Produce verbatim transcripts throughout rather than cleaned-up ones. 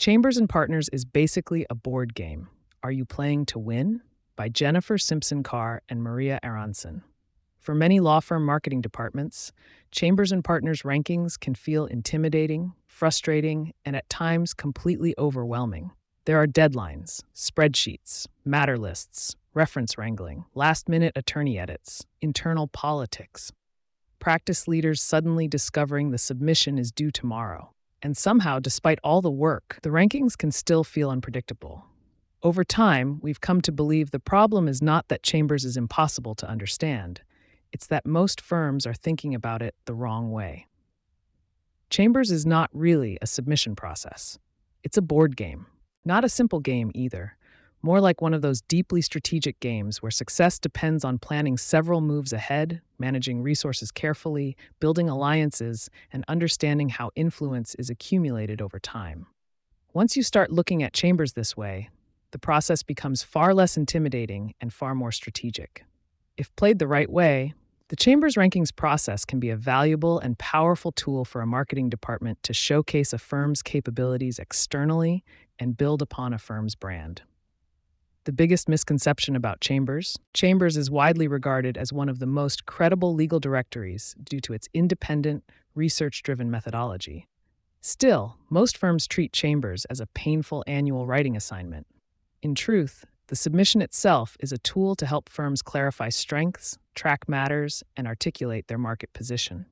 Chambers and Partners is basically a board game. Are You Playing to Win? By Jennifer Simpson Carr and Maria Aronson. For many law firm marketing departments, Chambers and Partners rankings can feel intimidating, frustrating, and at times completely overwhelming. There are deadlines, spreadsheets, matter lists, reference wrangling, last-minute attorney edits, internal politics. Practice leaders suddenly discovering the submission is due tomorrow. And somehow, despite all the work, the rankings can still feel unpredictable. Over time, we've come to believe the problem is not that Chambers is impossible to understand. It's that most firms are thinking about it the wrong way. Chambers is not really a submission process. It's a board game. Not a simple game either. More like one of those deeply strategic games where success depends on planning several moves ahead, managing resources carefully, building alliances, and understanding how influence is accumulated over time. Once you start looking at Chambers this way, the process becomes far less intimidating and far more strategic. If played the right way, the Chambers rankings process can be a valuable and powerful tool for a marketing department to showcase a firm's capabilities externally and build upon a firm's brand. The biggest misconception about Chambers: Chambers is widely regarded as one of the most credible legal directories due to its independent, research-driven methodology. Still, most firms treat Chambers as a painful annual writing assignment. In truth, the submission itself is a tool to help firms clarify strengths, track matters, and articulate their market position.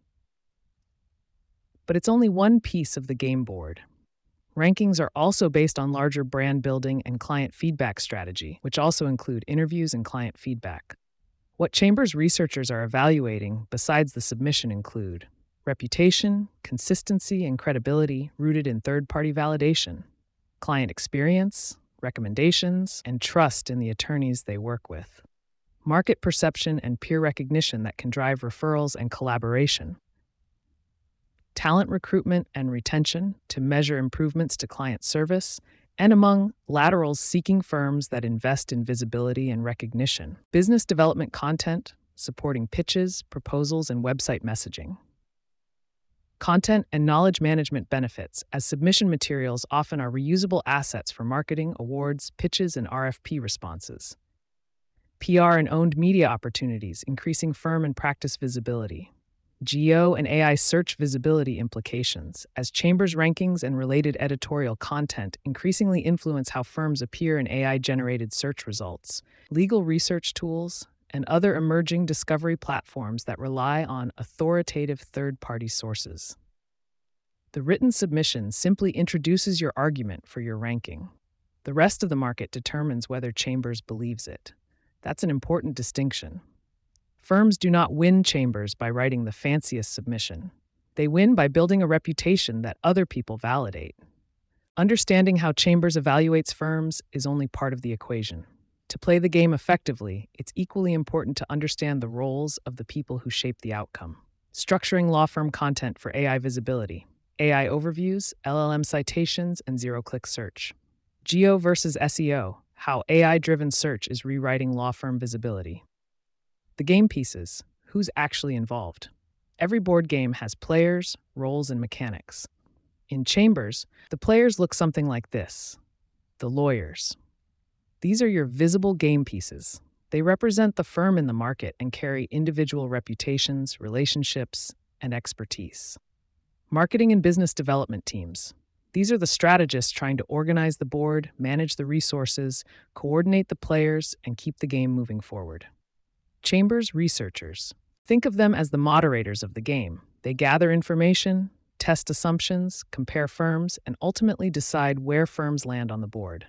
But it's only one piece of the game board. Rankings are also based on larger brand building and client feedback strategy, which also include interviews and client feedback. What Chambers researchers are evaluating besides the submission include reputation, consistency, and credibility rooted in third-party validation, client experience, recommendations, and trust in the attorneys they work with, market perception and peer recognition that can drive referrals and collaboration, talent recruitment and retention to measure improvements to client service, and among laterals seeking firms that invest in visibility and recognition, business development content, supporting pitches, proposals, and website messaging. Content and knowledge management benefits, as submission materials often are reusable assets for marketing, awards, pitches, and R F P responses. P R and owned media opportunities, increasing firm and practice visibility. Geo and A I search visibility implications, as Chambers rankings and related editorial content increasingly influence how firms appear in A I-generated search results. Legal research tools, and other emerging discovery platforms that rely on authoritative third-party sources. The written submission simply introduces your argument for your ranking. The rest of the market determines whether Chambers believes it. That's an important distinction. Firms do not win Chambers by writing the fanciest submission. They win by building a reputation that other people validate. Understanding how Chambers evaluates firms is only part of the equation. To play the game effectively, it's equally important to understand the roles of the people who shape the outcome. Structuring law firm content for A I visibility, A I overviews, L L M citations, and zero-click search. Geo versus S E O, how A I-driven search is rewriting law firm visibility. The game pieces, who's actually involved? Every board game has players, roles, and mechanics. In Chambers, the players look something like this: the lawyers. These are your visible game pieces. They represent the firm in the market and carry individual reputations, relationships, and expertise. Marketing and business development teams. These are the strategists trying to organize the board, manage the resources, coordinate the players, and keep the game moving forward. Chambers researchers. Think of them as the moderators of the game. They gather information, test assumptions, compare firms, and ultimately decide where firms land on the board.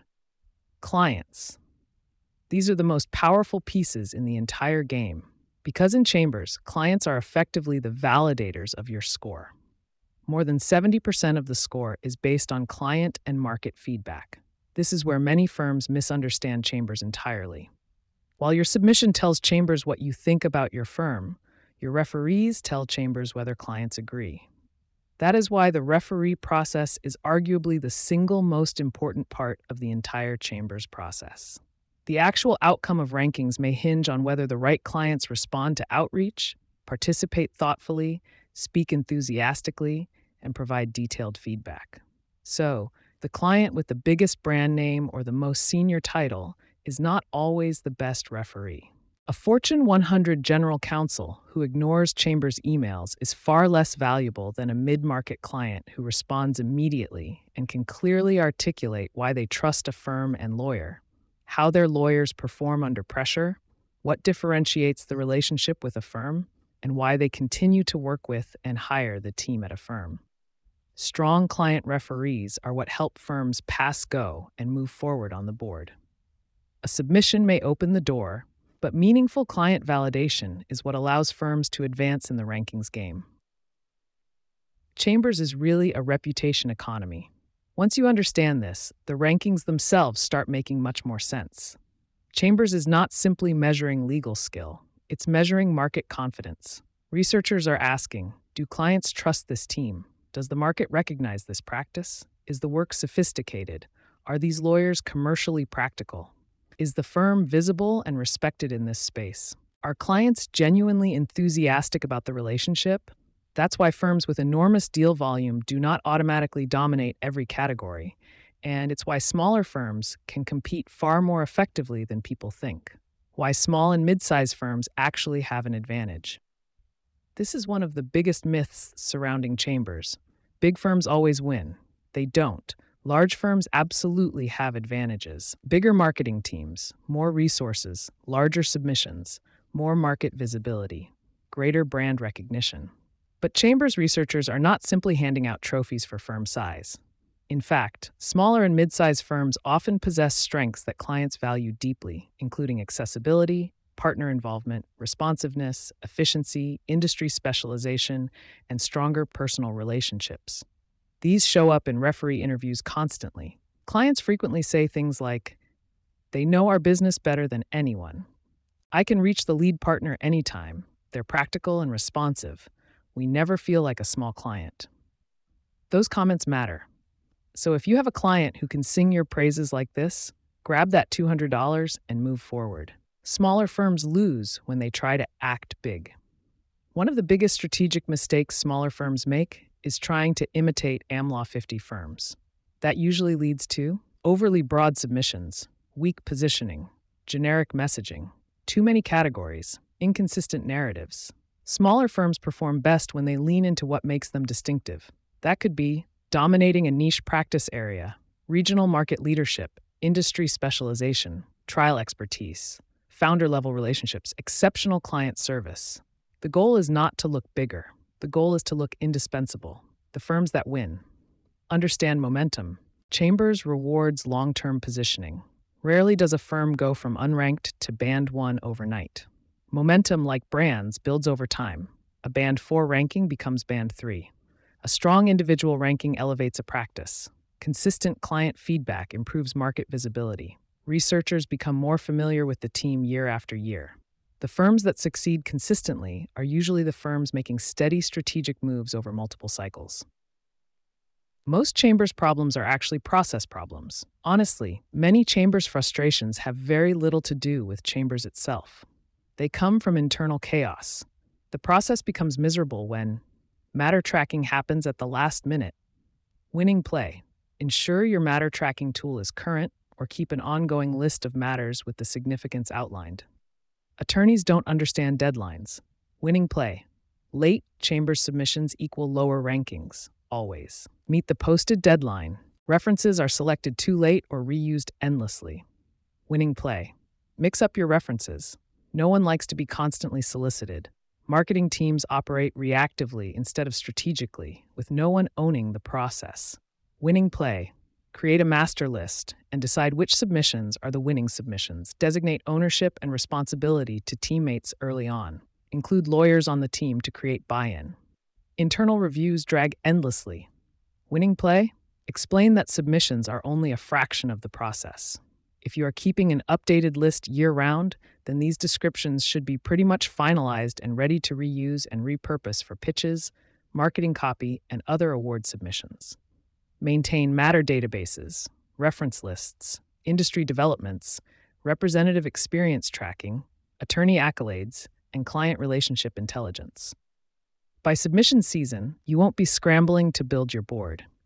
Clients. These are the most powerful pieces in the entire game. Because in Chambers, clients are effectively the validators of your score. More than seventy percent of the score is based on client and market feedback. This is where many firms misunderstand Chambers entirely. While your submission tells Chambers what you think about your firm, your referees tell Chambers whether clients agree. That is why the referee process is arguably the single most important part of the entire Chambers process. The actual outcome of rankings may hinge on whether the right clients respond to outreach, participate thoughtfully, speak enthusiastically, and provide detailed feedback. So, The client with the biggest brand name or the most senior title is not always the best referee. A Fortune one hundred general counsel who ignores Chambers' emails is far less valuable than a mid-market client who responds immediately and can clearly articulate why they trust a firm and lawyer, how their lawyers perform under pressure, what differentiates the relationship with a firm, and why they continue to work with and hire the team at a firm. Strong client referees are what help firms pass go and move forward on the board. A submission may open the door, but meaningful client validation is what allows firms to advance in the rankings game. Chambers is really a reputation economy. Once you understand this, the rankings themselves start making much more sense. Chambers is not simply measuring legal skill, it's measuring market confidence. Researchers are asking, do clients trust this team? Does the market recognize this practice? Is the work sophisticated? Are these lawyers commercially practical? Is the firm visible and respected in this space? Are clients genuinely enthusiastic about the relationship? That's why firms with enormous deal volume do not automatically dominate every category, and it's why smaller firms can compete far more effectively than people think. Why small and mid-sized firms actually have an advantage. This is one of the biggest myths surrounding Chambers. Big firms always win. They don't. Large firms absolutely have advantages. Bigger marketing teams, more resources, larger submissions, more market visibility, greater brand recognition. But Chambers researchers are not simply handing out trophies for firm size. In fact, smaller and mid-sized firms often possess strengths that clients value deeply, including accessibility, partner involvement, responsiveness, efficiency, industry specialization, and stronger personal relationships. These show up in referee interviews constantly. Clients frequently say things like, "They know our business better than anyone. I can reach the lead partner anytime. They're practical and responsive. We never feel like a small client." Those comments matter. So if you have a client who can sing your praises like this, grab that two hundred dollars and move forward. Smaller firms lose when they try to act big. One of the biggest strategic mistakes smaller firms make is trying to imitate Am Law fifty firms. That usually leads to overly broad submissions, weak positioning, generic messaging, too many categories, inconsistent narratives. Smaller firms perform best when they lean into what makes them distinctive. That could be dominating a niche practice area, regional market leadership, industry specialization, trial expertise, founder-level relationships, exceptional client service. The goal is not to look bigger. The goal is to look indispensable. The firms that win understand momentum. Chambers rewards long-term positioning. Rarely does a firm go from unranked to band one overnight. Momentum, like brands, builds over time. A band four ranking becomes band three. A strong individual ranking elevates a practice. Consistent client feedback improves market visibility. Researchers become more familiar with the team year after year. The firms that succeed consistently are usually the firms making steady strategic moves over multiple cycles. Most Chambers problems are actually process problems. Honestly, many Chambers frustrations have very little to do with Chambers itself. They come from internal chaos. The process becomes miserable when matter tracking happens at the last minute. Winning play. Ensure your matter tracking tool is current or keep an ongoing list of matters with the significance outlined. Attorneys don't understand deadlines. Winning play. Late Chambers submissions equal lower rankings, always. Meet the posted deadline. References are selected too late or reused endlessly. Winning play. Mix up your references. No one likes to be constantly solicited. Marketing teams operate reactively instead of strategically, with no one owning the process. Winning play. Create a master list and decide which submissions are the winning submissions. Designate ownership and responsibility to teammates early on. Include lawyers on the team to create buy-in. Internal reviews drag endlessly. Winning play? Explain that submissions are only a fraction of the process. If you are keeping an updated list year-round, then these descriptions should be pretty much finalized and ready to reuse and repurpose for pitches, marketing copy, and other award submissions. Maintain matter databases, reference lists, industry developments, representative experience tracking, attorney accolades, and client relationship intelligence. By submission season, you won't be scrambling to build your board.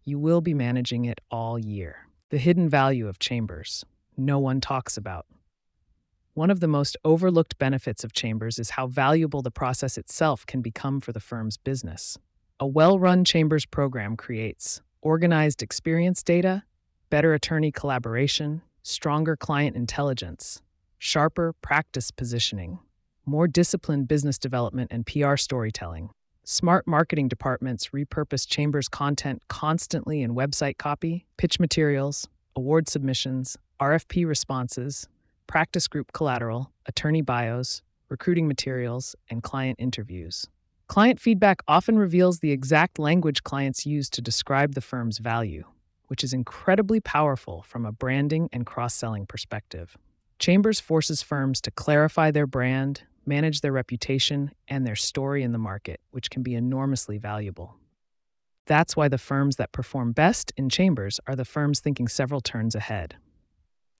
you will be managing it all year. The hidden value of Chambers, no one talks about. One of the most overlooked benefits of Chambers is how valuable the process itself can become for the firm's business. A well-run Chambers program creates organized experience data, better attorney collaboration, stronger client intelligence, sharper practice positioning, more disciplined business development and P R storytelling. Smart marketing departments repurpose Chambers content constantly in website copy, pitch materials, award submissions, R F P responses, practice group collateral, attorney bios, recruiting materials, and client interviews. Client feedback often reveals the exact language clients use to describe the firm's value, which is incredibly powerful from a branding and cross-selling perspective. Chambers forces firms to clarify their brand, manage their reputation, and their story in the market, which can be enormously valuable. That's why the firms that perform best in Chambers are the firms thinking several turns ahead.